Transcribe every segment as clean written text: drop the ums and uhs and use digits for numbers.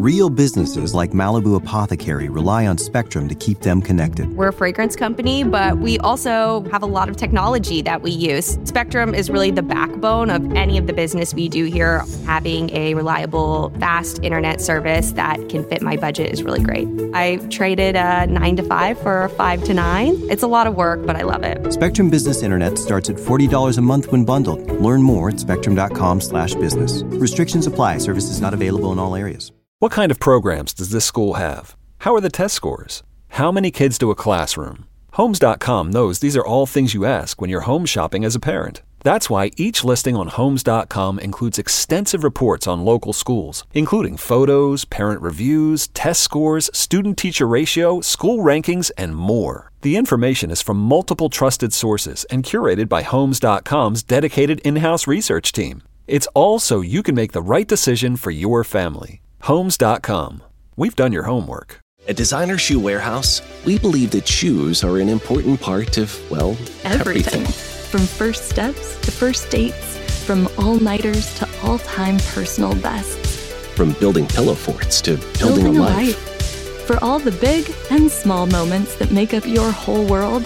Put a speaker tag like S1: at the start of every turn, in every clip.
S1: Real businesses like Malibu Apothecary rely on Spectrum to keep them connected.
S2: We're a fragrance company, but we also have a lot of technology that we use. Spectrum is really the backbone of any of the business we do here. Having a reliable, fast internet service that can fit my budget is really great. I traded a 9 to 5 for a 5 to 9. It's a lot of work, but I love it.
S1: Spectrum Business Internet starts at $40 a month when bundled. Learn more at spectrum.com/business. Restrictions apply. Services not available in all areas.
S3: What kind of programs does this school have? How are the test scores? How many kids do a classroom? Homes.com knows these are all things you ask when you're home shopping as a parent. That's why each listing on Homes.com includes extensive reports on local schools, including photos, parent reviews, test scores, student-teacher ratio, school rankings, and more. The information is from multiple trusted sources and curated by Homes.com's dedicated in-house research team. It's all so you can make the right decision for your family. Homes.com. We've done your homework.
S4: At Designer Shoe Warehouse, we believe that shoes are an important part of, well, everything.
S5: From first steps to first dates, from all-nighters to all-time personal bests.
S4: From building pillow forts to building a life.
S5: For all the big and small moments that make up your whole world,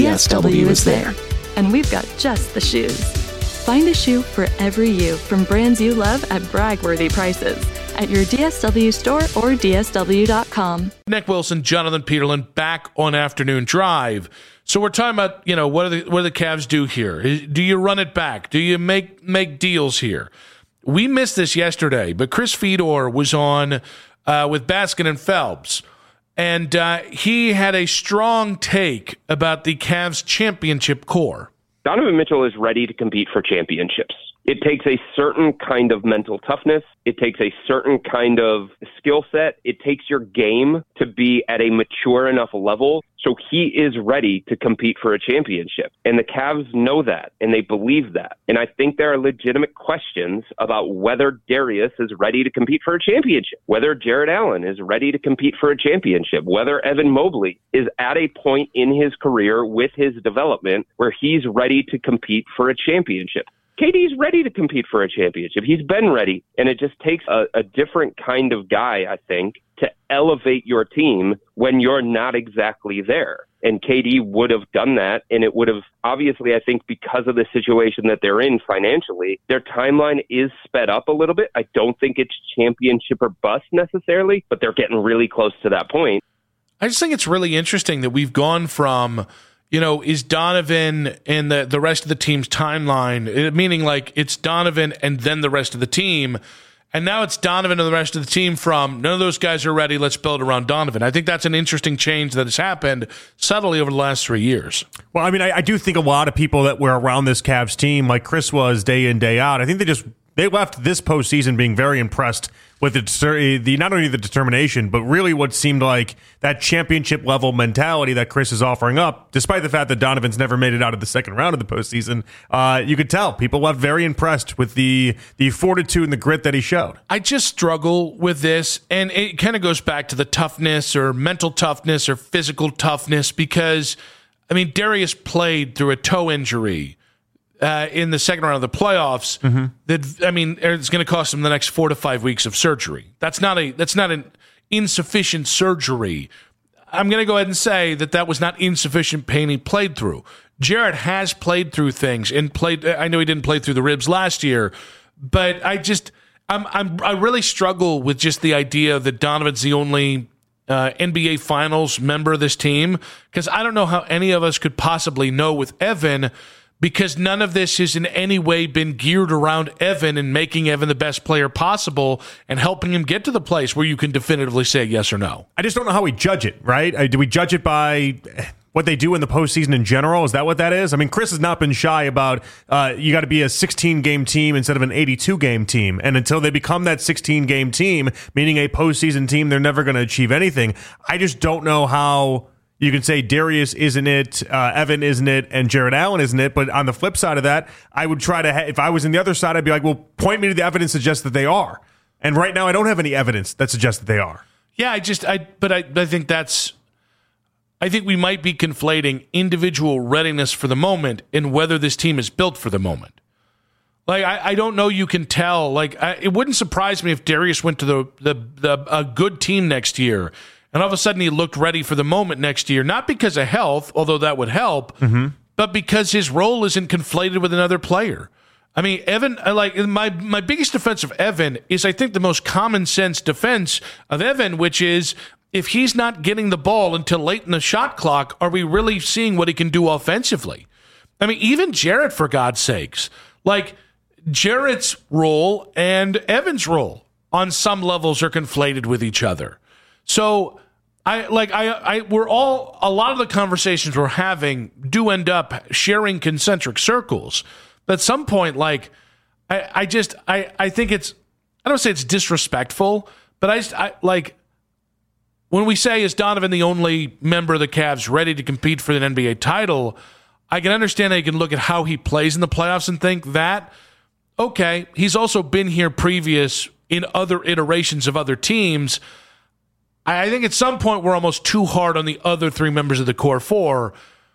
S5: DSW is there. And we've got just the shoes. Find a shoe for every you from brands you love at brag-worthy prices at your DSW store or DSW.com.
S6: Nick Wilson, Jonathan Peterlin, back on Afternoon Drive. So we're talking about, what do the Cavs do here? Do you run it back? Do you make deals here? We missed this yesterday, but Chris Fedor was on with Baskin and Phelps, and he had a strong take about the Cavs championship core.
S7: Donovan Mitchell is ready to compete for championships. It takes a certain kind of mental toughness. It takes a certain kind of skill set. It takes your game to be at a mature enough level. So he is ready to compete for a championship. And the Cavs know that, and they believe that. And I think there are legitimate questions about whether Darius is ready to compete for a championship, whether Jarrett Allen is ready to compete for a championship, whether Evan Mobley is at a point in his career with his development where he's ready to compete for a championship. KD's ready to compete for a championship. He's been ready, and it just takes a different kind of guy, I think, to elevate your team when you're not exactly there. And KD would have done that, and it would have, obviously, I think, because of the situation that they're in financially, their timeline is sped up a little bit. I don't think it's championship or bust necessarily, but they're getting really close to that point.
S6: I just think it's really interesting that we've gone from, is Donovan and the rest of the team's timeline, meaning like it's Donovan and then the rest of the team, and now it's Donovan and the rest of the team from none of those guys are ready, let's build around Donovan. I think that's an interesting change that has happened subtly over the last 3 years.
S8: Well, I mean, I do think a lot of people that were around this Cavs team, like Chris was day in, day out, I think they left this postseason being very impressed with the not only the determination, but really what seemed like that championship level mentality that Chris is offering up, despite the fact that Donovan's never made it out of the second round of the postseason. You could tell people left very impressed with the fortitude and the grit that he showed.
S6: I just struggle with this, and it kind of goes back to the toughness or mental toughness or physical toughness because, I mean, Darius played through a toe injury in the second round of the playoffs. That, I mean, it's going to cost him the next 4 to 5 weeks of surgery. That's not an insufficient surgery. I'm going to go ahead and say that was not insufficient pain he played through. Jarrett has played through things and played. I know he didn't play through the ribs last year, but I really struggle with just the idea that Donovan's the only NBA Finals member of this team, because I don't know how any of us could possibly know with Evan, because none of this has in any way been geared around Evan and making Evan the best player possible and helping him get to the place where you can definitively say yes or no.
S8: I just don't know how we judge it, right? Do we judge it by what they do in the postseason in general? Is that what that is? I mean, Chris has not been shy about you got to be a 16-game team instead of an 82-game team. And until they become that 16-game team, meaning a postseason team, they're never going to achieve anything. I just don't know how you can say Darius isn't it, Evan isn't it, and Jarrett Allen isn't it. But on the flip side of that, I would try to, if I was in the other side, I'd be like, well, point me to the evidence that suggests that they are. And right now, I don't have any evidence that suggests that they are.
S6: Yeah, I think we might be conflating individual readiness for the moment and whether this team is built for the moment. Like, I don't know you can tell. Like, it wouldn't surprise me if Darius went to a good team next year, and all of a sudden he looked ready for the moment next year, not because of health, although that would help, but because his role isn't conflated with another player. I mean, Evan, like, my biggest defense of Evan is, I think, the most common sense defense of Evan, which is, if he's not getting the ball until late in the shot clock, are we really seeing what he can do offensively? I mean, even Jarrett, for God's sakes, like, Jarrett's role and Evan's role on some levels are conflated with each other. So a lot of the conversations we're having do end up sharing concentric circles. But at some point, like, I think it's, I don't say it's disrespectful, but I like, when we say, is Donovan the only member of the Cavs ready to compete for the NBA title, I can understand how you can look at how he plays in the playoffs and think that, okay, he's also been here previous in other iterations of other teams. I think at some point we're almost too hard on the other three members of the core four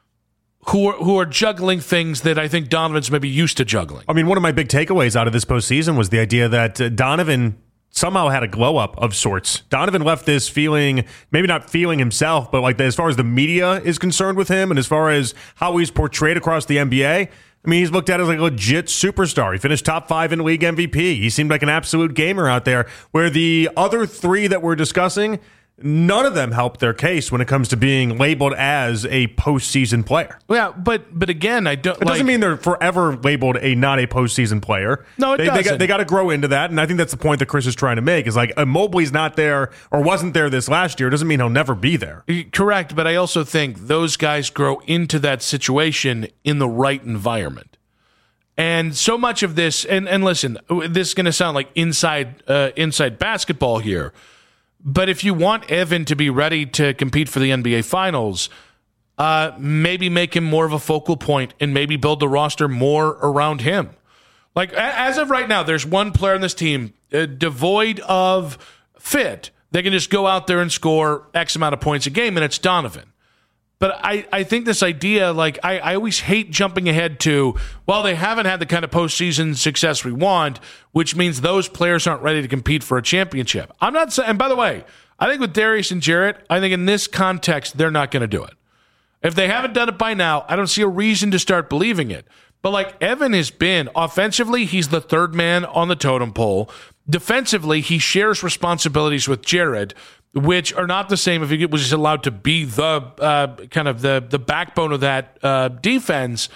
S6: who are juggling things that I think Donovan's maybe used to juggling.
S8: I mean, one of my big takeaways out of this postseason was the idea that Donovan somehow had a glow up of sorts. Donovan left this feeling, maybe not feeling himself, but like as far as the media is concerned with him and as far as how he's portrayed across the NBA, I mean, he's looked at as like a legit superstar. He finished top 5 in league MVP. He seemed like an absolute gamer out there, where the other three that we're discussing, none of them help their case when it comes to being labeled as a postseason player.
S6: Yeah, but again, I don't.
S8: It doesn't mean they're forever labeled not a postseason player.
S6: No, it doesn't.
S8: They got to grow into that, and I think that's the point that Chris is trying to make. Is like, Mobley's not there or wasn't there this last year. Doesn't mean he'll never be there.
S6: Correct, but I also think those guys grow into that situation in the right environment. And so much of this, and listen, this is going to sound like inside basketball here. But if you want Evan to be ready to compete for the NBA Finals, maybe make him more of a focal point and maybe build the roster more around him. Like, as of right now, there's one player on this team devoid of fit. They can just go out there and score X amount of points a game, and it's Donovan. But I think this idea, like, I always hate jumping ahead to, well, they haven't had the kind of postseason success we want, which means those players aren't ready to compete for a championship. I'm not saying, and by the way, I think with Darius and Jarrett, I think in this context, they're not going to do it. If they haven't done it by now, I don't see a reason to start believing it. But like Evan has been, offensively, he's the third man on the totem pole. Defensively, he shares responsibilities with Jarrett, which are not the same if he was allowed to be the kind of the backbone of that defense.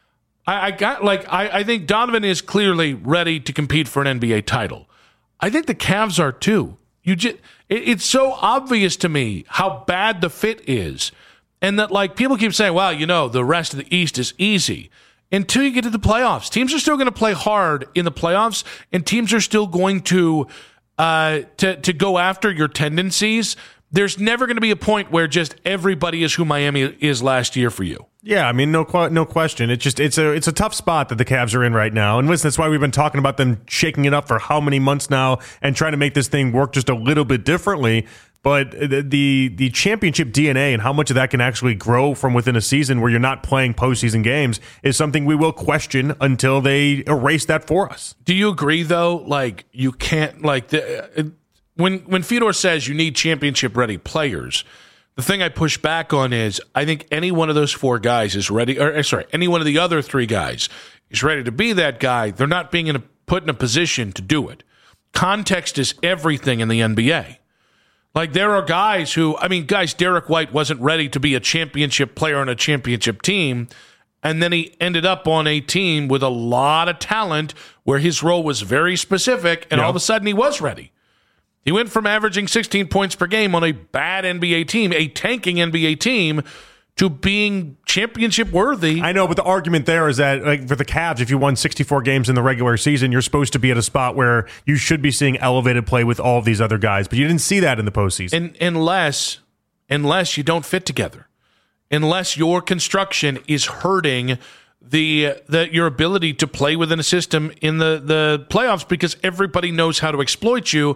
S6: I think Donovan is clearly ready to compete for an NBA title. I think the Cavs are too. It's so obvious to me how bad the fit is, and that, like, people keep saying, well, you know, the rest of the East is easy. Until you get to the playoffs, teams are still going to play hard in the playoffs, and teams are still going to go after your tendencies. There's never going to be a point where just everybody is who Miami is last year for you.
S8: Yeah, I mean, no question. It's a tough spot that the Cavs are in right now. And listen, that's why we've been talking about them shaking it up for how many months now and trying to make this thing work just a little bit differently. But the championship DNA and how much of that can actually grow from within a season where you're not playing postseason games is something we will question until they erase that for us.
S6: Do you agree, though? Like, you can't, like, when Fedor says you need championship-ready players, the thing I push back on is I think any one of those four guys is ready, any one of the other three guys is ready to be that guy. They're not being put in a position to do it. Context is everything in the NBA. Like, there are guys Derek White wasn't ready to be a championship player on a championship team, and then he ended up on a team with a lot of talent where his role was very specific, and all of a sudden he was ready. He went from averaging 16 points per game on a bad NBA team, a tanking NBA team, to being championship worthy.
S8: I know, but the argument there is that, like, for the Cavs, if you won 64 games in the regular season, you're supposed to be at a spot where you should be seeing elevated play with all of these other guys, but you didn't see that in the postseason.
S6: Unless you don't fit together, unless your construction is hurting your ability to play within a system in the playoffs, because everybody knows how to exploit you.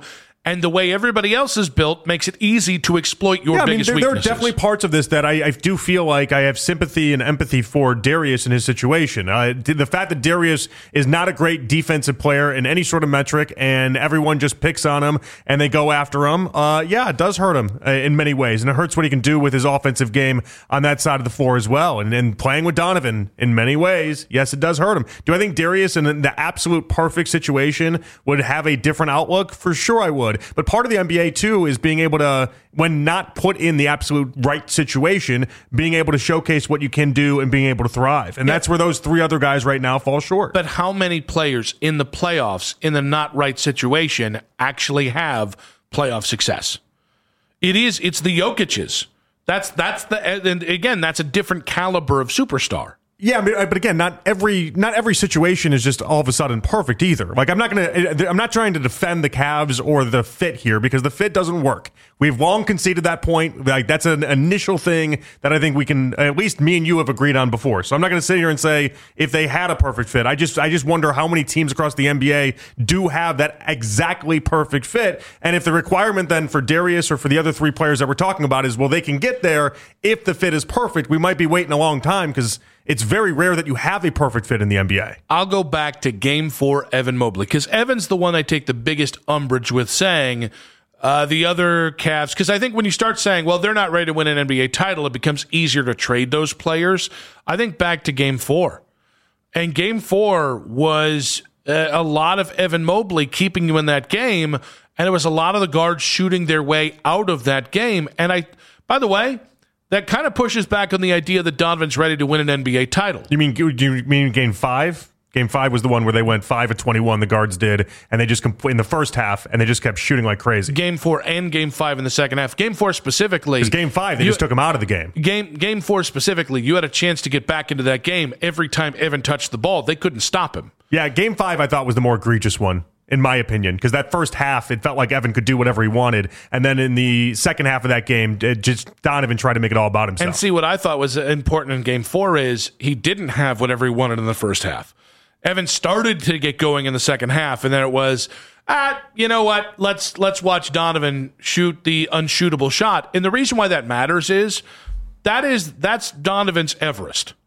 S6: And the way everybody else is built makes it easy to exploit your biggest weaknesses.
S8: There are definitely parts of this that I do feel like I have sympathy and empathy for Darius in his situation. The fact that Darius is not a great defensive player in any sort of metric, and everyone just picks on him and they go after him, it does hurt him in many ways. And it hurts what he can do with his offensive game on that side of the floor as well. And playing with Donovan in many ways, yes, it does hurt him. Do I think Darius in the absolute perfect situation would have a different outlook? For sure I would. But part of the NBA, too, is being able to, when not put in the absolute right situation, being able to showcase what you can do and being able to thrive. And that's where those three other guys right now fall short.
S6: But how many players in the playoffs, in the not right situation, actually have playoff success? It's the Jokic's. And again, that's a different caliber of superstar.
S8: Yeah, but again, not every situation is just all of a sudden perfect either. Like I'm not trying to defend the Cavs or the fit here because the fit doesn't work. We've long conceded that point. Like that's an initial thing that I think we can, at least me and you have agreed on before. So I'm not going to sit here and say if they had a perfect fit. I just wonder how many teams across the NBA do have that exactly perfect fit. And if the requirement then for Darius or for the other three players that we're talking about is, well, they can get there if the fit is perfect, we might be waiting a long time because it's very rare that you have a perfect fit in the NBA.
S6: I'll go back to Game 4, Evan Mobley, because Evan's the one I take the biggest umbrage with saying the other Cavs, because I think when you start saying, well, they're not ready to win an NBA title, it becomes easier to trade those players. I think back to Game 4. And Game 4 was a lot of Evan Mobley keeping you in that game, and it was a lot of the guards shooting their way out of that game. And by the way, that kind of pushes back on the idea that Donovan's ready to win an NBA title.
S8: You mean Game 5? Game 5 was the one where they went 5 of 21, the guards did, and they just in the first half, and they just kept shooting like crazy.
S6: Game 4 and Game 5 in the second half. Game 4 specifically.
S8: Because Game 5, they just took him out of the game.
S6: Game 4 specifically, you had a chance to get back into that game every time Evan touched the ball. They couldn't stop him.
S8: Yeah, Game 5 I thought was the more egregious one, in my opinion, because that first half, it felt like Evan could do whatever he wanted. And then in the second half of that game, Donovan tried to make it all about himself.
S6: And see, what I thought was important in Game 4 is he didn't have whatever he wanted in the first half. Evan started to get going in the second half, and then it was, you know what, let's watch Donovan shoot the unshootable shot. And the reason why that matters is that's Donovan's Everest.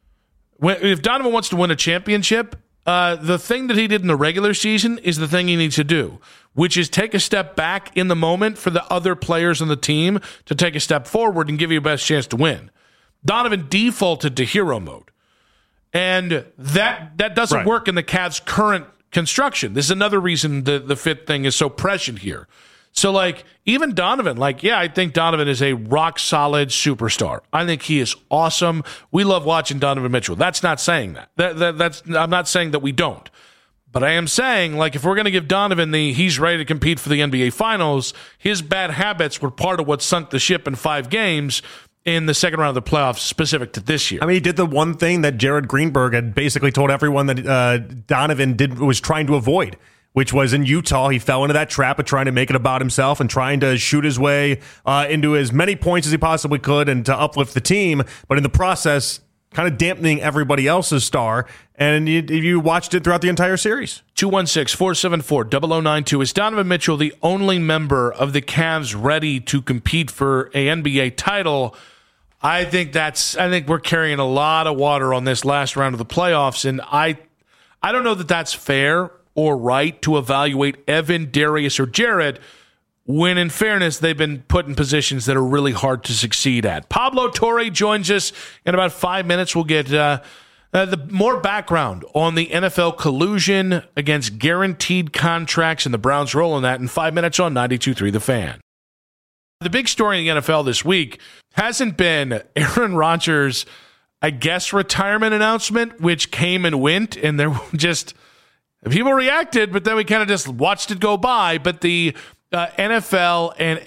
S6: If Donovan wants to win a championship, the thing that he did in the regular season is the thing he needs to do, which is take a step back in the moment for the other players on the team to take a step forward and give you the best chance to win. Donovan defaulted to hero mode. And that doesn't work in the Cavs' current construction. This is another reason the fit thing is so prescient here. So, like, even Donovan, I think Donovan is a rock-solid superstar. I think he is awesome. We love watching Donovan Mitchell. That's not saying that. I'm not saying that we don't. But I am saying, if we're going to give Donovan he's ready to compete for the NBA Finals, his bad habits were part of what sunk the ship in 5 games in the second round of the playoffs specific to this year.
S8: I mean, he did the one thing that Jared Greenberg had basically told everyone that Donovan was trying to avoid, which was in Utah. He fell into that trap of trying to make it about himself and trying to shoot his way into as many points as he possibly could and to uplift the team. But in the process, kind of dampening everybody else's star. And you watched it throughout the entire series.
S6: 216-474-0092. Is Donovan Mitchell the only member of the Cavs ready to compete for an NBA title? I think we're carrying a lot of water on this last round of the playoffs, and I don't know that that's fair or right to evaluate Evan, Darius, or Jared when, in fairness, they've been put in positions that are really hard to succeed at. Pablo Torre joins us in about 5 minutes. We'll get the more background on the NFL collusion against guaranteed contracts and the Browns' role in that in 5 minutes on 92.3 The Fan. The big story in the NFL this week hasn't been Aaron Rodgers' retirement announcement, which came and went, and there were just people reacted, but then we kind of just watched it go by. But the NFL and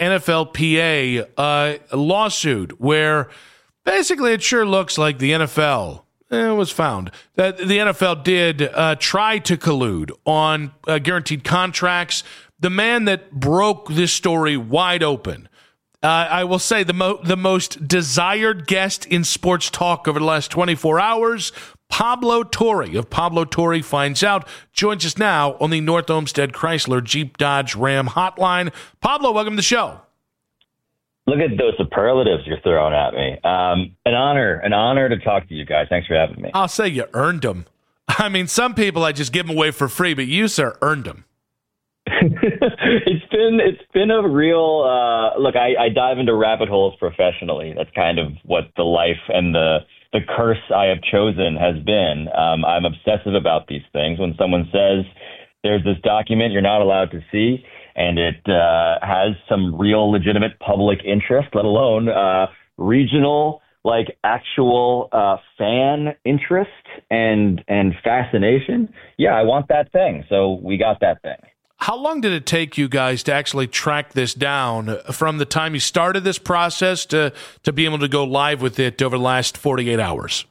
S6: NFLPA lawsuit, where basically it sure looks like the NFL was found that the NFL did try to collude on guaranteed contracts. The man that broke this story wide open, I will say the most desired guest in sports talk over the last 24 hours, Pablo Torre of Pablo Torre Finds Out joins us now on the North Olmsted Chrysler Jeep Dodge Ram hotline. Pablo, welcome to the show.
S9: Look at those superlatives you're throwing at me. An honor to talk to you guys. Thanks for having me.
S6: I'll say you earned them. I mean, some people I just give them away for free, but you, sir, earned them.
S9: It's been a real look. I dive into rabbit holes professionally. That's kind of what the life and the curse I have chosen has been. I'm obsessive about these things. When someone says there's this document you're not allowed to see, and it has some real legitimate public interest, let alone regional, like actual fan interest and fascination. Yeah, I want that thing. So we got that thing.
S6: How long did it take you guys to actually track this down from the time you started this process to be able to go live with it over the last 48 hours?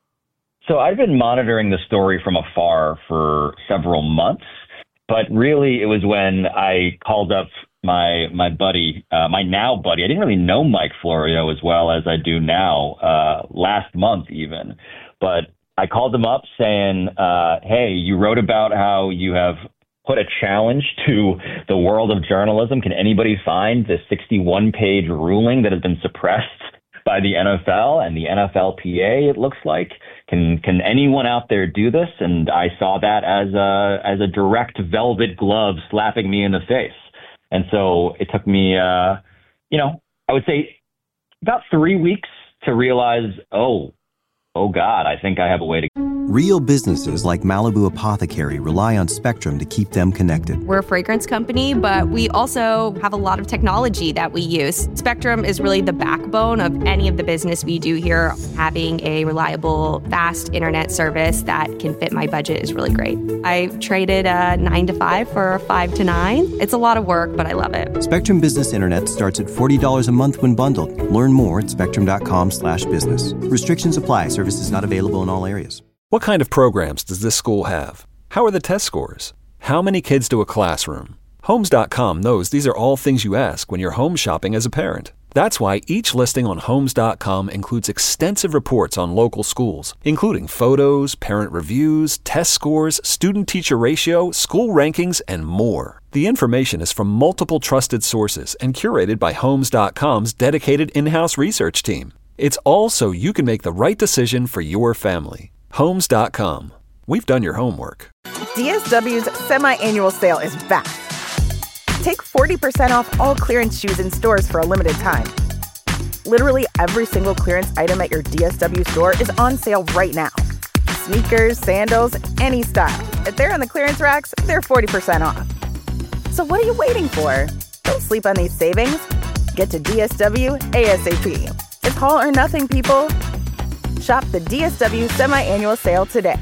S9: So I've been monitoring the story from afar for several months, but really it was when I called up my buddy, my now buddy. I didn't really know Mike Florio as well as I do now, last month even. But I called him up saying, hey, you wrote about how you have put a challenge to the world of journalism. Can anybody find the 61-page ruling that has been suppressed by the NFL and the NFLPA, it looks like? Can anyone out there do this? And I saw that as a direct velvet glove slapping me in the face. And so it took me, I would say about 3 weeks to realize, oh God, I think I have a way to.
S1: Real businesses like Malibu Apothecary rely on Spectrum to keep them connected.
S2: We're a fragrance company, but we also have a lot of technology that we use. Spectrum is really the backbone of any of the business we do here. Having a reliable, fast internet service that can fit my budget is really great. I traded a 9 to 5 for a 5 to 9. It's a lot of work, but I love it.
S1: Spectrum Business Internet starts at $40 a month when bundled. Learn more at spectrum.com/business. Restrictions apply. Services not available in all areas.
S3: What kind of programs does this school have? How are the test scores? How many kids do a classroom? Homes.com knows these are all things you ask when you're home shopping as a parent. That's why each listing on Homes.com includes extensive reports on local schools, including photos, parent reviews, test scores, student-teacher ratio, school rankings, and more. The information is from multiple trusted sources and curated by Homes.com's dedicated in-house research team. It's all so you can make the right decision for your family. Homes.com. We've done your homework.
S10: DSW's semi-annual sale is back. Take 40% off all clearance shoes in stores for a limited time. Literally every single clearance item at your DSW store is on sale right now. Sneakers, sandals, any style. If they're on the clearance racks, they're 40% off. So what are you waiting for? Don't sleep on these savings. Get to DSW ASAP. It's all or nothing, people. Shop the DSW semi-annual sale today.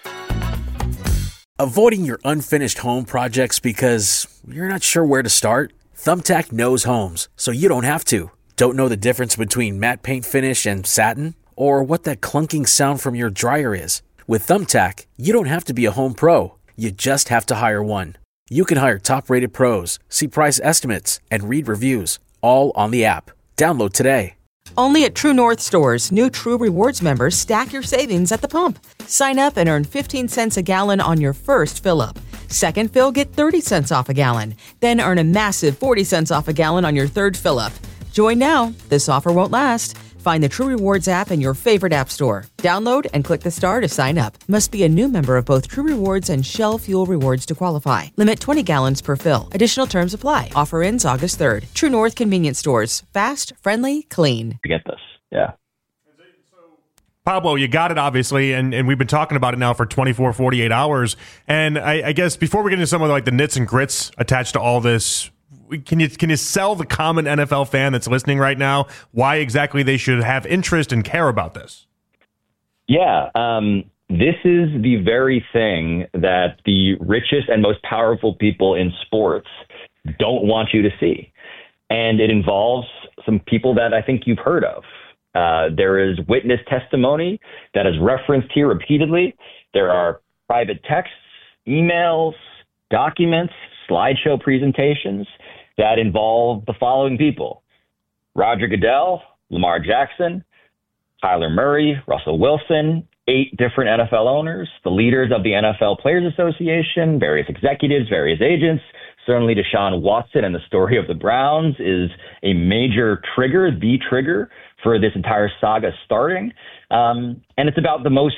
S11: Avoiding your unfinished home projects because you're not sure where to start? Thumbtack knows homes, so you don't have to. Don't know the difference between matte paint finish and satin? Or what that clunking sound from your dryer is? With Thumbtack, you don't have to be a home pro. You just have to hire one. You can hire top-rated pros, see price estimates, and read reviews, all on the app. Download today.
S12: Only at True North stores, new True Rewards members stack your savings at the pump. Sign up and earn 15 cents a gallon on your first fill-up. Second fill, get 30 cents off a gallon. Then earn a massive 40 cents off a gallon on your third fill-up. Join now. This offer won't last. Find the True Rewards app in your favorite app store. Download and click the star to sign up. Must be a new member of both True Rewards and Shell Fuel Rewards to qualify. Limit 20 gallons per fill. Additional terms apply. Offer ends August 3rd. True North Convenience Stores. Fast, friendly, clean.
S9: To get this. Yeah.
S8: Pablo, you got it, obviously, and we've been talking about it now for 24, 48 hours. And I guess before we get into some of the nits and grits attached to all this, can you sell the common NFL fan that's listening right now why exactly they should have interest and care about this?
S9: Yeah, this is the very thing that the richest and most powerful people in sports don't want you to see. And it involves some people that I think you've heard of. There is witness testimony that is referenced here repeatedly. There are private texts, emails, documents, slideshow presentations that involve the following people: Roger Goodell, Lamar Jackson, Kyler Murray, Russell Wilson, 8 different NFL owners, the leaders of the NFL Players Association, various executives, various agents. Certainly Deshaun Watson and the story of the Browns is a major trigger, the trigger for this entire saga starting. And it's about the most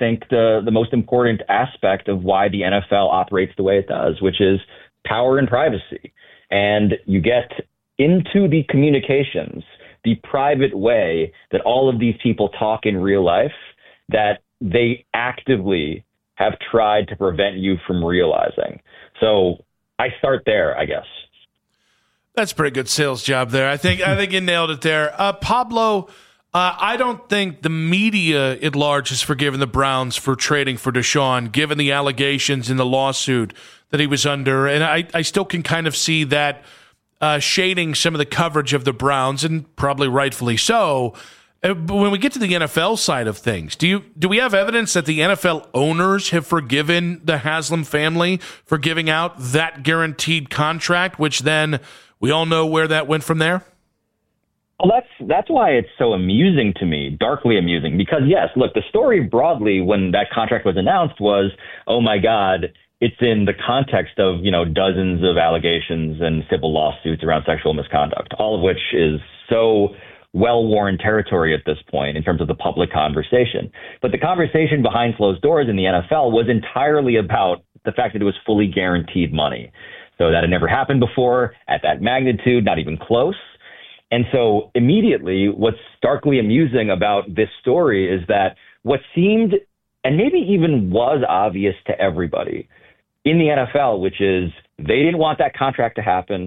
S9: important aspect of why the NFL operates the way it does, which is power and privacy. And you get into the communications, the private way that all of these people talk in real life, that they actively have tried to prevent you from realizing. So I start there, I guess.
S6: That's a pretty good sales job there. I think you nailed it there. Pablo, I don't think the media at large has forgiven the Browns for trading for Deshaun, given the allegations in the lawsuit that he was under. And I still can kind of see that shading some of the coverage of the Browns, and probably rightfully so. But when we get to the NFL side of things, do we have evidence that the NFL owners have forgiven the Haslam family for giving out that guaranteed contract, which then we all know where that went from there?
S9: Well, that's why it's so amusing to me, darkly amusing, because yes, look, the story broadly when that contract was announced was, oh my God, it's in the context of, dozens of allegations and civil lawsuits around sexual misconduct, all of which is so well-worn territory at this point in terms of the public conversation. But the conversation behind closed doors in the NFL was entirely about the fact that it was fully guaranteed money. So that had never happened before at that magnitude, not even close. And so immediately what's starkly amusing about this story is that what seemed, and maybe even was obvious to everybody in the NFL, which is they didn't want that contract to happen.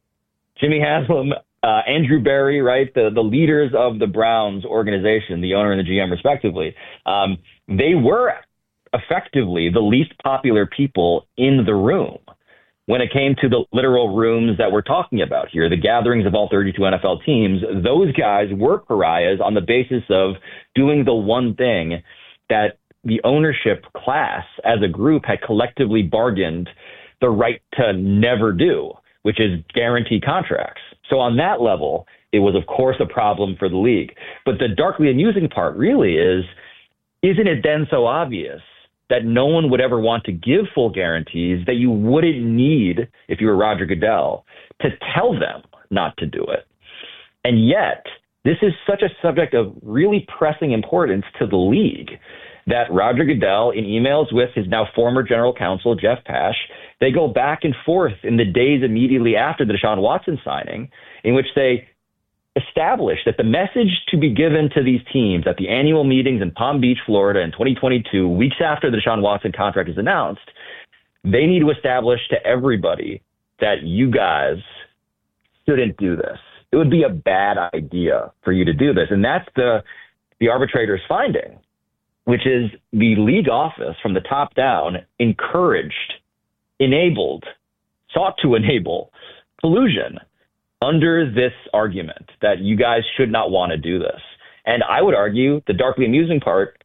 S9: Jimmy Haslam, Andrew Berry, right, the leaders of the Browns organization, the owner and the GM respectively, they were effectively the least popular people in the room when it came to the literal rooms that we're talking about here, the gatherings of all 32 NFL teams. Those guys were pariahs on the basis of doing the one thing that the ownership class as a group had collectively bargained the right to never do, which is guarantee contracts. So on that level, it was, of course, a problem for the league. But the darkly amusing part really is, isn't it then so obvious that no one would ever want to give full guarantees, that you wouldn't need, if you were Roger Goodell, to tell them not to do it? And yet, this is such a subject of really pressing importance to the league that Roger Goodell, in emails with his now former general counsel, Jeff Pash, they go back and forth in the days immediately after the Deshaun Watson signing, in which they establish that the message to be given to these teams at the annual meetings in Palm Beach, Florida in 2022, weeks after the Deshaun Watson contract is announced, they need to establish to everybody that you guys shouldn't do this. It would be a bad idea for you to do this. And that's the arbitrator's finding, which is the league office from the top down encouraged, enabled, sought to enable collusion under this argument that you guys should not want to do this. And I would argue the darkly amusing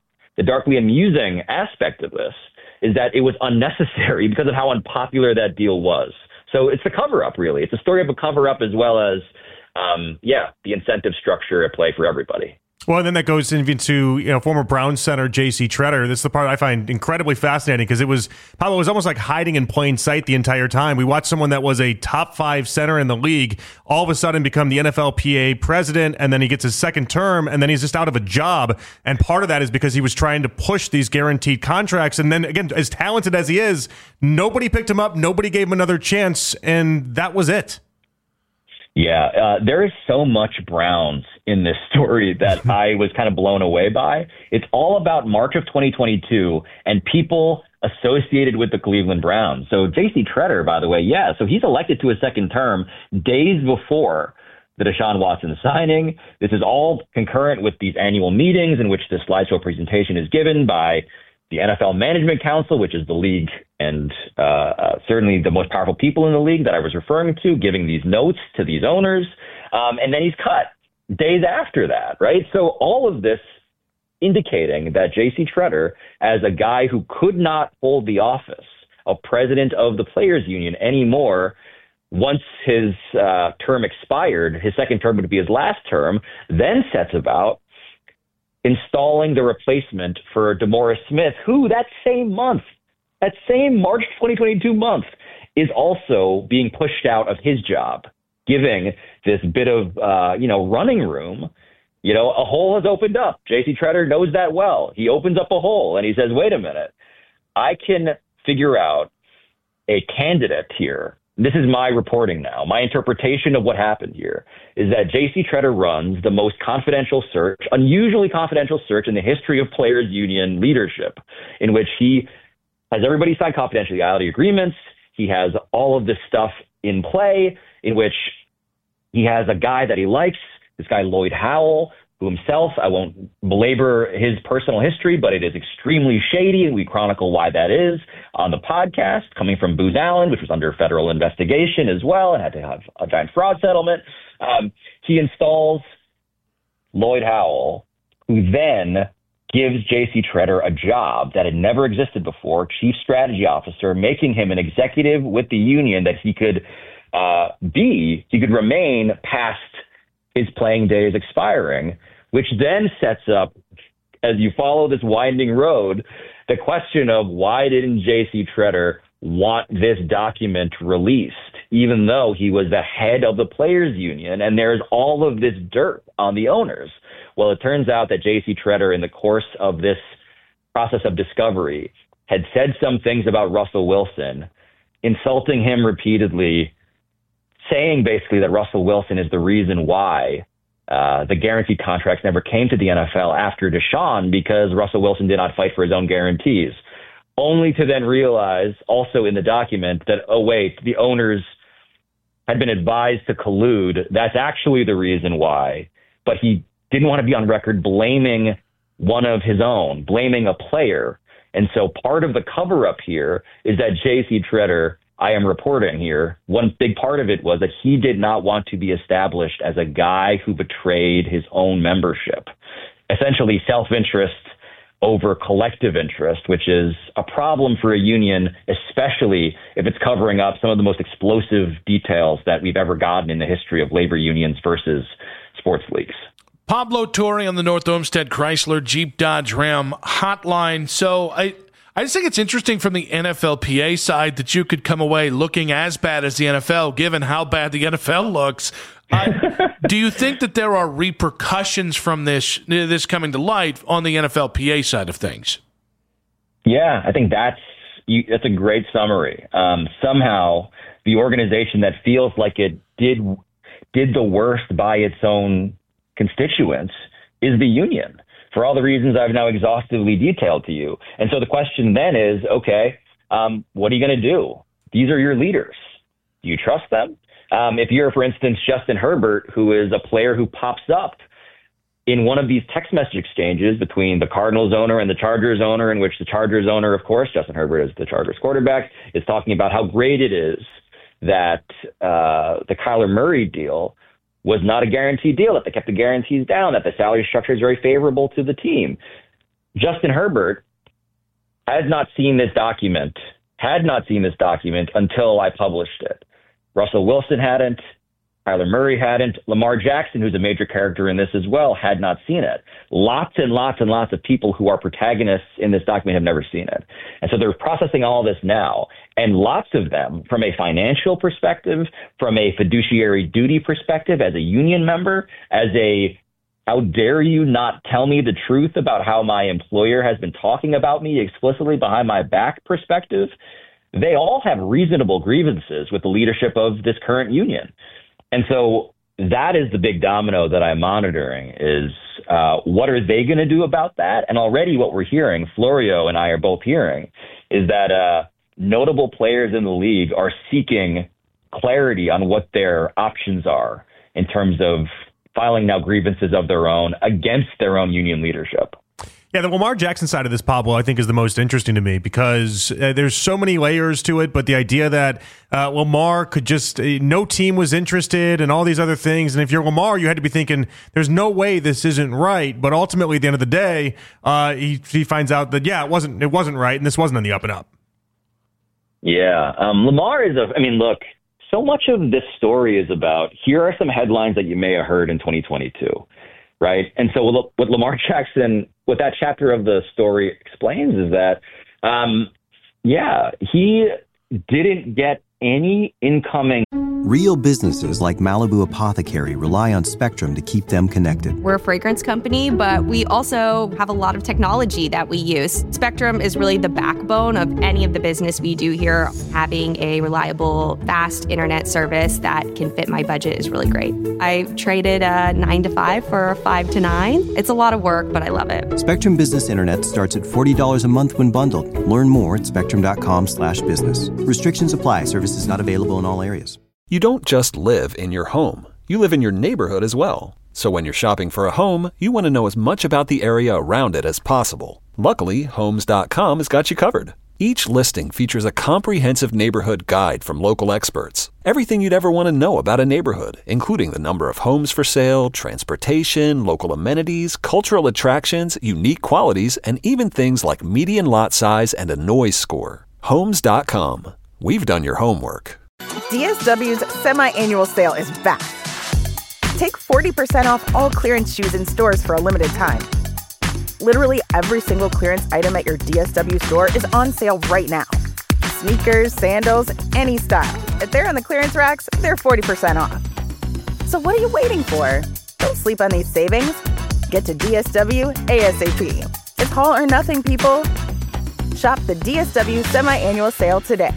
S9: aspect of this is that it was unnecessary because of how unpopular that deal was. So it's a cover-up, really. It's a story of a cover-up as well as, the incentive structure at play for everybody.
S8: Well, and then that goes into former Browns center J.C. Tretter. This is the part I find incredibly fascinating because it was almost like hiding in plain sight the entire time. We watched someone that was a top 5 center in the league all of a sudden become the NFLPA president, and then he gets his second term, and then he's just out of a job. And part of that is because he was trying to push these guaranteed contracts. And then again, as talented as he is, nobody picked him up, nobody gave him another chance, and that was it.
S9: Yeah, there is so much Browns in this story that I was kind of blown away by. It's all about March of 2022 and people associated with the Cleveland Browns. So J.C. Tretter, by the way, so he's elected to a second term days before the Deshaun Watson signing. This is all concurrent with these annual meetings in which the slideshow presentation is given by the NFL Management Council, which is the league and certainly the most powerful people in the league that I was referring to, giving these notes to these owners. And then he's cut days after that, right? So all of this indicating that J.C. Tretter, as a guy who could not hold the office of president of the Players Union anymore, once his term expired, his second term would be his last term, then sets about installing the replacement for DeMaurice Smith, who that same March 2022 month, is also being pushed out of his job, giving this bit of, running room. A hole has opened up. J.C. Tretter knows that well. He opens up a hole and he says, wait a minute, I can figure out a candidate here. This is my reporting now. My interpretation of what happened here is that J.C. Tretter runs the most confidential search, unusually confidential search in the history of players' union leadership, in which he has everybody sign confidentiality agreements. He has all of this stuff in play, in which he has a guy that he likes, this guy Lloyd Howell, who himself, I won't belabor his personal history, but it is extremely shady, and we chronicle why that is on the podcast, coming from Booz Allen, which was under federal investigation as well and had to have a giant fraud settlement. He installs Lloyd Howell, who then gives J.C. Tretter a job that had never existed before, chief strategy officer, making him an executive with the union that he could remain past his playing days expiring, which then sets up, as you follow this winding road, the question of why didn't J.C. Tretter want this document released, even though he was the head of the players union, and there's all of this dirt on the owners. Well, it turns out that J.C. Tretter, in the course of this process of discovery, had said some things about Russell Wilson, insulting him repeatedly, saying basically that Russell Wilson is the reason why the guaranteed contracts never came to the NFL after Deshaun, because Russell Wilson did not fight for his own guarantees, only to then realize also in the document that, oh, wait, the owners had been advised to collude. That's actually the reason why. But he didn't want to be on record blaming one of his own, blaming a player. And so part of the cover-up here is that J.C. Tretter, I am reporting here, one big part of it was that he did not want to be established as a guy who betrayed his own membership. Essentially self-interest over collective interest, which is a problem for a union, especially if it's covering up some of the most explosive details that we've ever gotten in the history of labor unions versus sports leagues.
S6: Pablo Torre on the North Olmsted Chrysler Jeep Dodge Ram hotline. So I just think it's interesting from the NFLPA side that you could come away looking as bad as the NFL, given how bad the NFL looks. Do you think that there are repercussions from this coming to light on the NFLPA side of things?
S9: Yeah, I think that's a great summary. Somehow, the organization that feels like it did the worst by its own constituents is the union, for all the reasons I've now exhaustively detailed to you. And so the question then is, okay, what are you going to do? These are your leaders. Do you trust them? If you're, for instance, Justin Herbert, who is a player who pops up in one of these text message exchanges between the Cardinals owner and the Chargers owner, in which the Chargers owner, of course, Justin Herbert is the Chargers quarterback, is talking about how great it is that the Kyler Murray deal was not a guaranteed deal, that they kept the guarantees down, that the salary structure is very favorable to the team. Justin Herbert had not seen this document until I published it. Russell Wilson hadn't. Kyler Murray hadn't. Lamar Jackson, who's a major character in this as well, had not seen it. Lots and lots and lots of people who are protagonists in this document have never seen it. And so they're processing all this now. And lots of them, from a financial perspective, from a fiduciary duty perspective, as a union member, as a how dare you not tell me the truth about how my employer has been talking about me explicitly behind my back perspective, they all have reasonable grievances with the leadership of this current union. And so that is the big domino that I'm monitoring is what are they going to do about that? And already what we're hearing, Florio and I are both hearing, is that notable players in the league are seeking clarity on what their options are in terms of filing now grievances of their own against their own union leadership.
S8: Yeah, the Lamar Jackson side of this, Pablo, I think is the most interesting to me because there's so many layers to it, but the idea that Lamar could just, no team was interested and all these other things. And if you're Lamar, you had to be thinking, there's no way this isn't right. But ultimately, at the end of the day, he finds out that, yeah, it wasn't right, and this wasn't on the up and up.
S9: Yeah, Lamar is look, so much of this story is about, here are some headlines that you may have heard in 2022. right? And so what Lamar Jackson, what that chapter of the story explains is that, he didn't get any incoming.
S1: Real businesses like Malibu Apothecary rely on Spectrum to keep them connected.
S2: We're a fragrance company, but we also have a lot of technology that we use. Spectrum is really the backbone of any of the business we do here. Having a reliable, fast internet service that can fit my budget is really great. I traded a 9 to 5 for a 5 to 9. It's a lot of work, but I love it.
S1: Spectrum Business Internet starts at $40 a month when bundled. Learn more at spectrum.com/business. Restrictions apply. Services not available in all areas.
S3: You don't just live in your home. You live in your neighborhood as well. So when you're shopping for a home, you want to know as much about the area around it as possible. Luckily, Homes.com has got you covered. Each listing features a comprehensive neighborhood guide from local experts. Everything you'd ever want to know about a neighborhood, including the number of homes for sale, transportation, local amenities, cultural attractions, unique qualities, and even things like median lot size and a noise score. Homes.com. We've done your homework.
S10: DSW's semi-annual sale is back. Take 40% off all clearance shoes in stores for a limited time. Literally every single clearance item at your DSW store is on sale right now. Sneakers, sandals, any style. If they're on the clearance racks, they're 40% off. So what are you waiting for? Don't sleep on these savings. Get to DSW ASAP. It's all or nothing, people. Shop the DSW semi-annual sale today.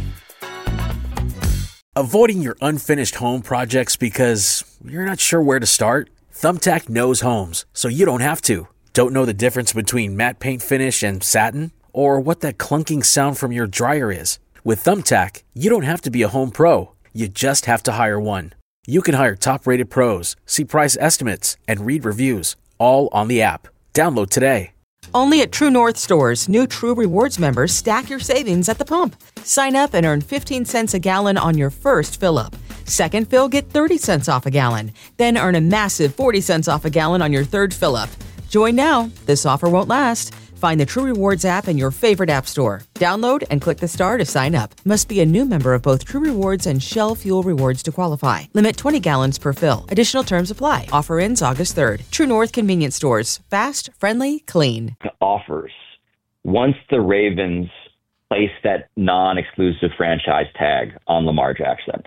S11: Avoiding your unfinished home projects because you're not sure where to start? Thumbtack knows homes, so you don't have to. Don't know the difference between matte paint finish and satin? Or what that clunking sound from your dryer is? With Thumbtack, you don't have to be a home pro. You just have to hire one. You can hire top-rated pros, see price estimates, and read reviews, all on the app. Download today.
S12: Only at True North stores, new True Rewards members stack your savings at the pump. Sign up and earn 15 cents a gallon on your first fill-up. Second fill, get 30 cents off a gallon. Then earn a massive 40 cents off a gallon on your third fill-up. Join now. This offer won't last. Find the True Rewards app in your favorite app store. Download and click the star to sign up. Must be a new member of both True Rewards and Shell Fuel Rewards to qualify. Limit 20 gallons per fill. Additional terms apply. Offer ends August 3rd. True North Convenience Stores. Fast, friendly, clean.
S9: Offers. Once the Ravens placed that non-exclusive franchise tag on Lamar Jackson.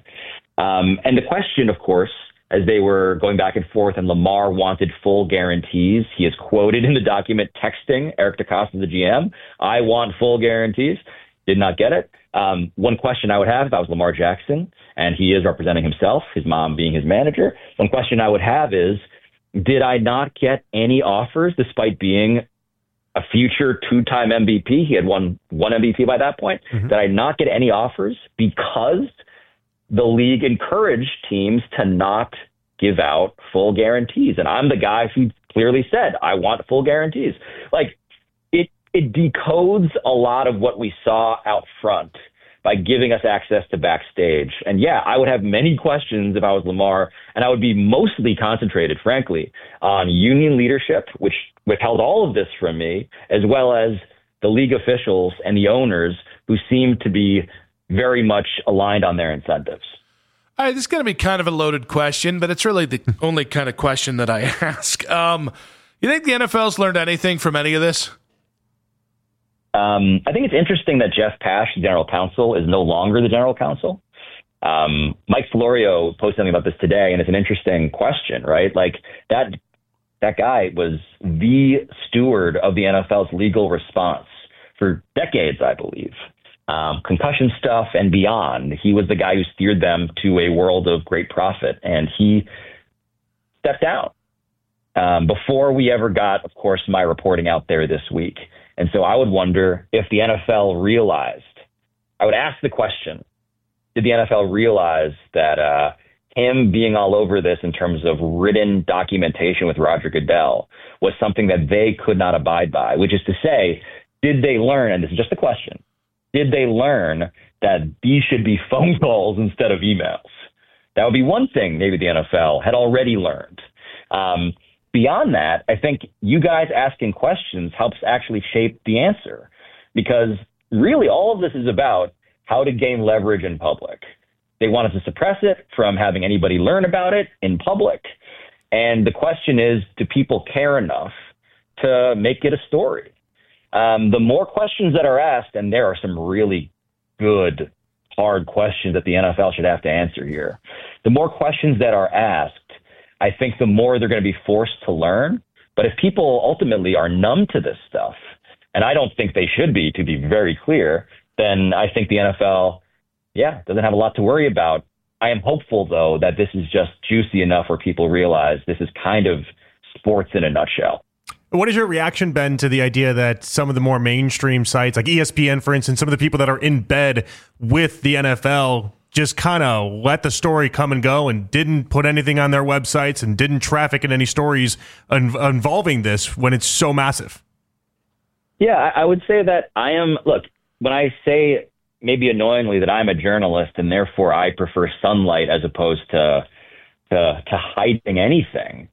S9: And the question, of course, as they were going back and forth and Lamar wanted full guarantees, he is quoted in the document texting Eric DeCosta, the GM, "I want full guarantees." Did not get it. One question I would have if I was Lamar Jackson, and he is representing himself, his mom being his manager, one question I would have is, did I not get any offers despite being a future two-time MVP? He had won one MVP by that point. Mm-hmm. Did I not get any offers because the league encouraged teams to not give out full guarantees? And I'm the guy who clearly said, I want full guarantees. Like, it decodes a lot of what we saw out front by giving us access to backstage. And yeah, I would have many questions if I was Lamar, and I would be mostly concentrated, frankly, on union leadership, which withheld all of this from me, as well as the league officials and the owners who seem to be very much aligned on their incentives.
S6: All right, this is going to be kind of a loaded question, but it's really the only kind of question that I ask. You think the NFL's learned anything from any of this?
S9: I think it's interesting that Jeff Pash, the general counsel, is no longer the general counsel. Mike Florio posted something about this today, and it's an interesting question, right? Like, that guy was the steward of the NFL's legal response for decades, I believe. Concussion stuff and beyond. He was the guy who steered them to a world of great profit, and he stepped down before we ever got, of course, my reporting out there this week. And so I would wonder if the NFL realized, I would ask the question, did the NFL realize that him being all over this in terms of written documentation with Roger Goodell was something that they could not abide by, which is to say, did they learn, and this is just a question, did they learn that these should be phone calls instead of emails? That would be one thing maybe the NFL had already learned. Beyond that, I think you guys asking questions helps actually shape the answer, because really all of this is about how to gain leverage in public. They wanted to suppress it from having anybody learn about it in public. And the question is, do people care enough to make it a story? The more questions that are asked, and there are some really good, hard questions that the NFL should have to answer here. The more questions that are asked, I think the more they're going to be forced to learn. But if people ultimately are numb to this stuff, and I don't think they should be, to be very clear, then I think the NFL, doesn't have a lot to worry about. I am hopeful, though, that this is just juicy enough where people realize this is kind of sports in a nutshell.
S8: What has your reaction been to the idea that some of the more mainstream sites, like ESPN, for instance, some of the people that are in bed with the NFL just kind of let the story come and go and didn't put anything on their websites and didn't traffic in any stories involving this when it's so massive?
S9: Yeah, I would say that when I say maybe annoyingly that I'm a journalist and therefore I prefer sunlight as opposed to hiding anything,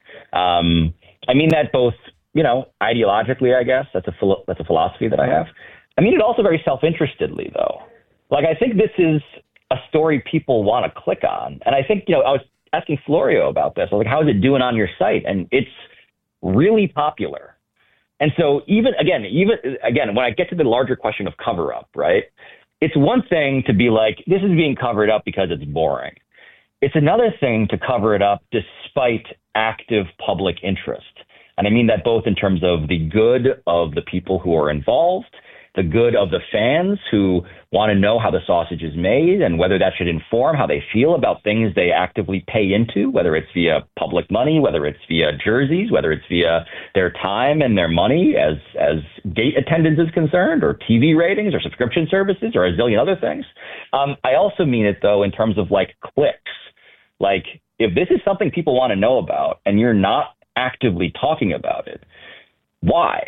S9: I mean that both, ideologically, I guess. That's a philosophy that I have. I mean it also very self-interestedly, though. Like, I think this is a story people want to click on. And I think, I was asking Florio about this. I was like, how is it doing on your site? And it's really popular. And so even again, when I get to the larger question of cover up, right? It's one thing to be like, this is being covered up because it's boring. It's another thing to cover it up despite active public interest. And I mean that both in terms of the good of the people who are involved, the good of the fans who want to know how the sausage is made and whether that should inform how they feel about things they actively pay into, whether it's via public money, whether it's via jerseys, whether it's via their time and their money as gate attendance is concerned, or TV ratings or subscription services or a zillion other things. I also mean it, though, in terms of like clicks. Like, if this is something people want to know about and you're not actively talking about it, why?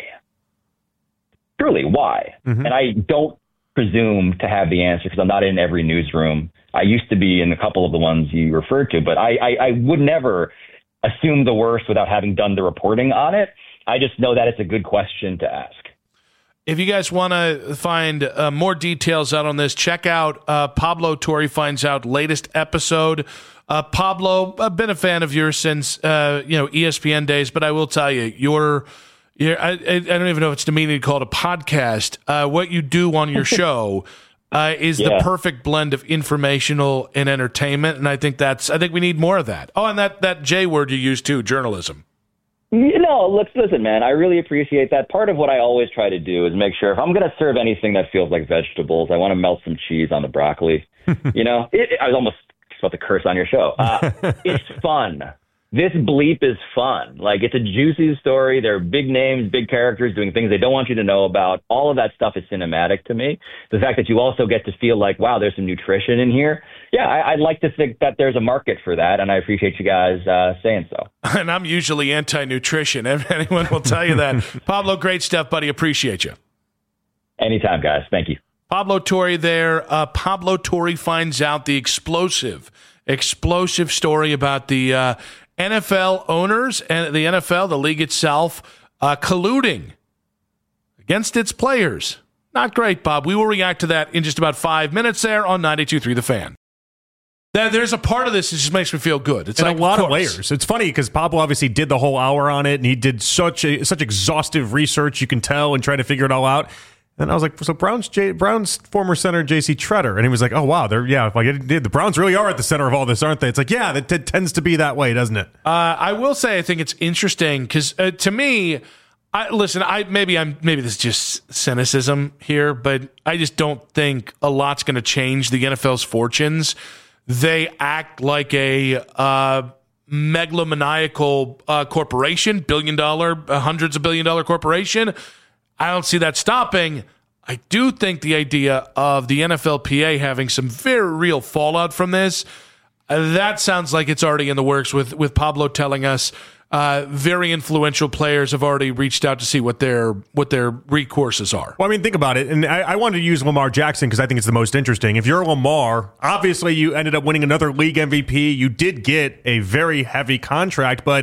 S9: Truly, why? Mm-hmm. And I don't presume to have the answer because I'm not in every newsroom. I used to be in a couple of the ones you referred to, but I would never assume the worst without having done the reporting on it. I just know that it's a good question to ask.
S6: If you guys want to find more details out on this, check out Pablo Torre Finds Out latest episode. Pablo, I've been a fan of yours since ESPN days, but I will tell you, I don't even know if it's demeaning to call it a podcast. What you do on your show is the perfect blend of informational and entertainment, and I think we need more of that. Oh, and that J word you use too, journalism.
S9: Listen, man, I really appreciate that. Part of what I always try to do is make sure if I'm going to serve anything that feels like vegetables, I want to melt some cheese on the broccoli. I was almost about to curse on your show. It's fun. This bleep is fun. Like, it's a juicy story. There are big names, big characters doing things they don't want you to know about. All of that stuff is cinematic to me. The fact that you also get to feel like, wow, there's some nutrition in here. Yeah, I'd like to think that there's a market for that, and I appreciate you guys saying so. And
S6: I'm usually anti-nutrition. Anyone will tell you that. Pablo, great stuff, buddy. Appreciate you.
S9: Anytime, guys. Thank you.
S6: Pablo Torre there. Pablo Torre Finds Out, the explosive story about the NFL owners and the NFL, the league itself, colluding against its players. Not great, Bob. We will react to that in just about 5 minutes there on 92.3 The Fan. There's a part of this that just makes me feel good. It's like
S8: a lot of layers. It's funny because Pablo obviously did the whole hour on it, and he did such exhaustive research, you can tell, and try to figure it all out. And I was like, so Browns former center J.C. Tretter, and he was like, oh wow, the Browns really are at the center of all this, aren't they? It's like, yeah, that tends to be that way, doesn't it?
S6: I will say I think it's interesting because to me, maybe this is just cynicism here, but I just don't think a lot's going to change the NFL's fortunes. They act like a megalomaniacal corporation, hundreds of $1 billion corporation. I don't see that stopping. I do think the idea of the NFLPA having some very real fallout from this, that sounds like it's already in the works with Pablo telling us very influential players have already reached out to see what their recourses are.
S8: Well, I mean, think about it. And I wanted to use Lamar Jackson because I think it's the most interesting. If you're Lamar, obviously you ended up winning another league MVP. You did get a very heavy contract, but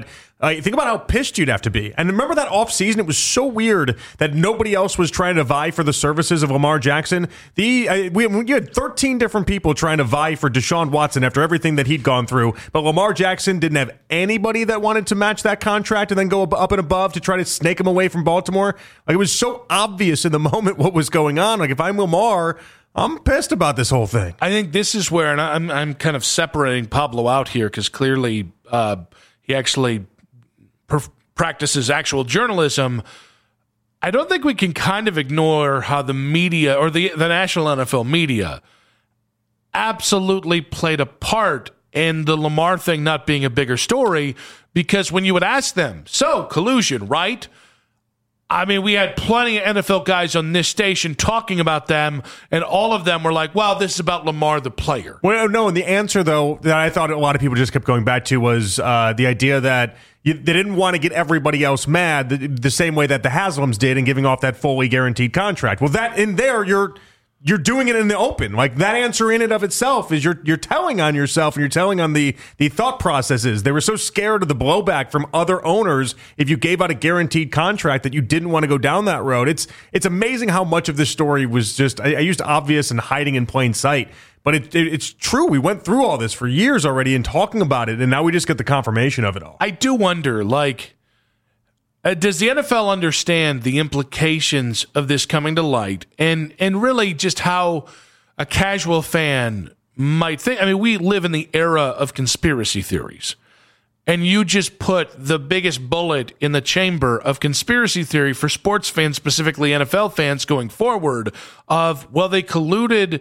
S8: Think about how pissed you'd have to be. And remember that offseason? It was so weird that nobody else was trying to vie for the services of Lamar Jackson. You had 13 different people trying to vie for Deshaun Watson after everything that he'd gone through. But Lamar Jackson didn't have anybody that wanted to match that contract and then go up and above to try to snake him away from Baltimore. Like, it was so obvious in the moment what was going on. Like, if I'm Lamar, I'm pissed about this whole thing.
S6: I think this is where, and I'm kind of separating Pablo out here because clearly he actually practices actual journalism. I don't think we can kind of ignore how the media or the national NFL media absolutely played a part in the Lamar thing not being a bigger story, because when you would ask them, so collusion, right? I mean, we had plenty of NFL guys on this station talking about them, and all of them were like, well, this is about Lamar, the player.
S8: Well, no, and the answer, though, that I thought a lot of people just kept going back to was the idea that they didn't want to get everybody else mad the same way that the Haslams did in giving off that fully guaranteed contract. Well, that in there, you're doing it in the open. Like, that answer in and of itself is you're telling on yourself, and you're telling on the thought processes. They were so scared of the blowback from other owners if you gave out a guaranteed contract that you didn't want to go down that road. It's amazing how much of this story was just, I used obvious and hiding in plain sight. But it's true. We went through all this for years already and talking about it, and now we just get the confirmation of it all.
S6: I do wonder, like, does the NFL understand the implications of this coming to light, and really just how a casual fan might think? I mean, we live in the era of conspiracy theories, and you just put the biggest bullet in the chamber of conspiracy theory for sports fans, specifically NFL fans, going forward. Of, well, they colluded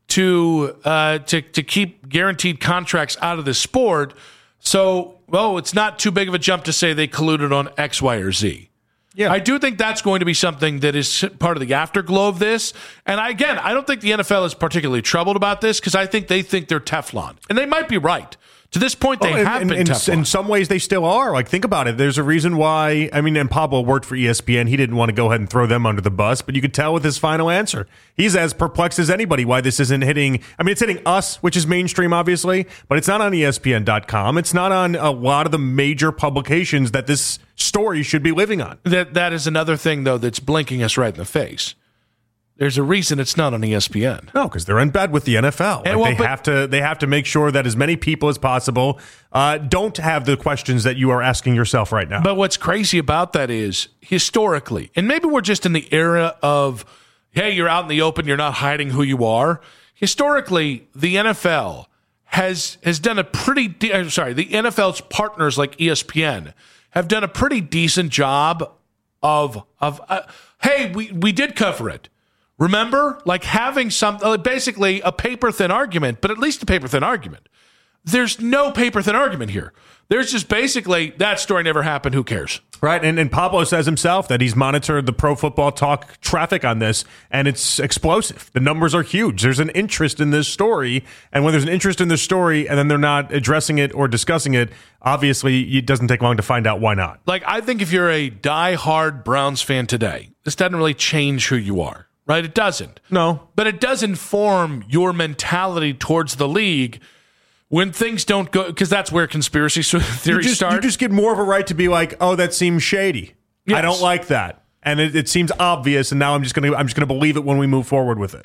S6: to keep guaranteed contracts out of the sport. So, well, it's not too big of a jump to say they colluded on X, Y, or Z. Yeah, I do think that's going to be something that is part of the afterglow of this. And I don't think the NFL is particularly troubled about this, because I think they think they're Teflon. And they might be right. To this point, they have been Teflon.
S8: In some ways, they still are. Like, think about it. There's a reason why, I mean, and Pablo worked for ESPN. He didn't want to go ahead and throw them under the bus, but you could tell with his final answer. He's as perplexed as anybody why this isn't hitting. I mean, it's hitting us, which is mainstream, obviously, but it's not on ESPN.com. It's not on a lot of the major publications that this story should be living on.
S6: That is another thing, though, that's blinking us right in the face. There's a reason it's not on ESPN.
S8: No, because they're in bed with the NFL. They have to make sure that as many people as possible don't have the questions that you are asking yourself right now.
S6: But what's crazy about that is, historically, and maybe we're just in the era of, hey, you're out in the open, you're not hiding who you are. Historically, the NFL has done a pretty the NFL's partners like ESPN have done a pretty decent job of hey, we did cover it. Remember, like, having basically a paper-thin argument, but at least a paper-thin argument. There's no paper-thin argument here. There's just basically, that story never happened, who cares?
S8: Right, and Pablo says himself that he's monitored the Pro Football Talk traffic on this, and it's explosive. The numbers are huge. There's an interest in this story, and when there's an interest in this story and then they're not addressing it or discussing it, obviously it doesn't take long to find out why not.
S6: Like, I think if you're a die-hard Browns fan today, this doesn't really change who you are. Right? It doesn't.
S8: No.
S6: But it does inform your mentality towards the league when things don't go, because that's where conspiracy theories start.
S8: You just get more of a right to be like, oh, that seems shady. Yes. I don't like that. And it seems obvious, and now I'm just gonna believe it when we move forward with it.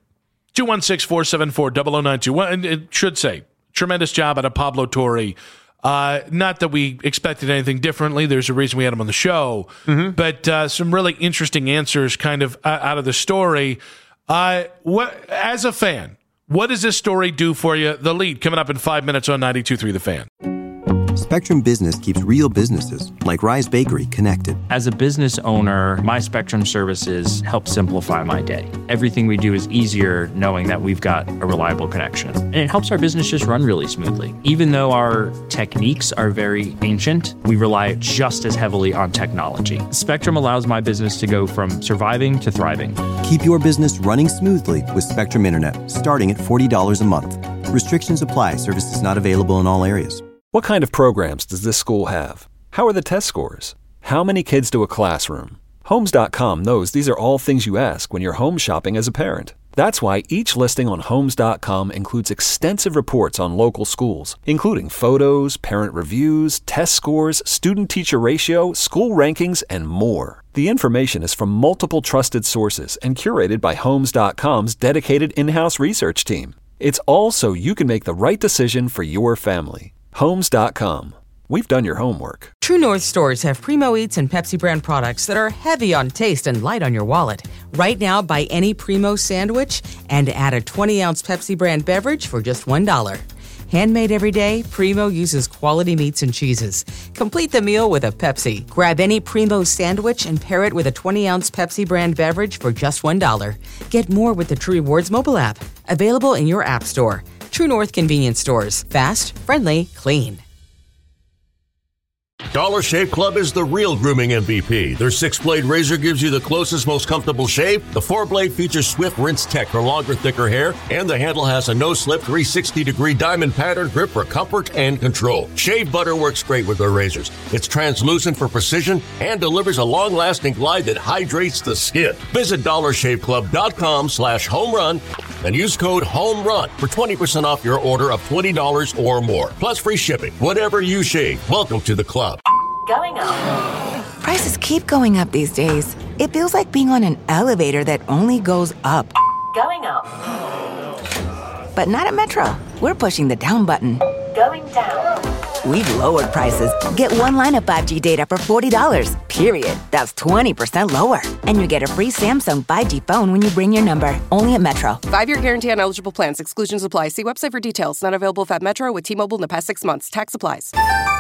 S6: 216-474-0092. And it should say, tremendous job out of Pablo Torre. Not that we expected anything differently. There's a reason we had him on the show. Mm-hmm. But some really interesting answers kind of out of the story. As a fan, what does this story do for you? The Lead coming up in 5 minutes on 92.3 The Fan.
S1: Spectrum Business keeps real businesses, like Rise Bakery, connected.
S13: As a business owner, my Spectrum services help simplify my day. Everything we do is easier knowing that we've got a reliable connection. And it helps our business just run really smoothly. Even though our techniques are very ancient, we rely just as heavily on technology. Spectrum allows my business to go from surviving to thriving.
S1: Keep your business running smoothly with Spectrum Internet, starting at $40 a month. Restrictions apply. Services not available in all areas.
S3: What kind of programs does this school have? How are the test scores? How many kids do a classroom? Homes.com knows these are all things you ask when you're home shopping as a parent. That's why each listing on Homes.com includes extensive reports on local schools, including photos, parent reviews, test scores, student-teacher ratio, school rankings, and more. The information is from multiple trusted sources and curated by Homes.com's dedicated in-house research team. It's all so you can make the right decision for your family. Homes.com. We've done your homework.
S12: True North stores have Primo Eats and Pepsi brand products that are heavy on taste and light on your wallet. Right now, buy any Primo sandwich and add a 20-ounce Pepsi brand beverage for just $1. Handmade every day, Primo uses quality meats and cheeses. Complete the meal with a Pepsi. Grab any Primo sandwich and pair it with a 20-ounce Pepsi brand beverage for just $1. Get more with the True Rewards mobile app. Available in your app store. True North convenience stores. Fast, friendly, clean.
S14: Dollar Shave Club is the real grooming MVP. Their 6-blade razor gives you the closest, most comfortable shave. The 4-blade features swift rinse tech for longer, thicker hair, and the handle has a no-slip 360-degree diamond pattern grip for comfort and control. Shave butter works great with their razors. It's translucent for precision and delivers a long-lasting glide that hydrates the skin. Visit dollarshaveclub.com/homerun and use code HOMERUN for 20% off your order of $20 or more, plus free shipping. Whatever you shave, welcome to the club.
S15: Going up. Prices keep going up these days. It feels like being on an elevator that only goes up.
S16: Going up.
S15: But not at Metro. We're pushing the down button.
S16: Going down.
S15: We've lowered prices. Get one line of 5G data for $40, period. That's 20% lower. And you get a free Samsung 5G phone when you bring your number. Only at Metro.
S17: 5-year guarantee on eligible plans. Exclusions apply. See website for details. Not available at Metro with T-Mobile in the past 6 months. Tax applies.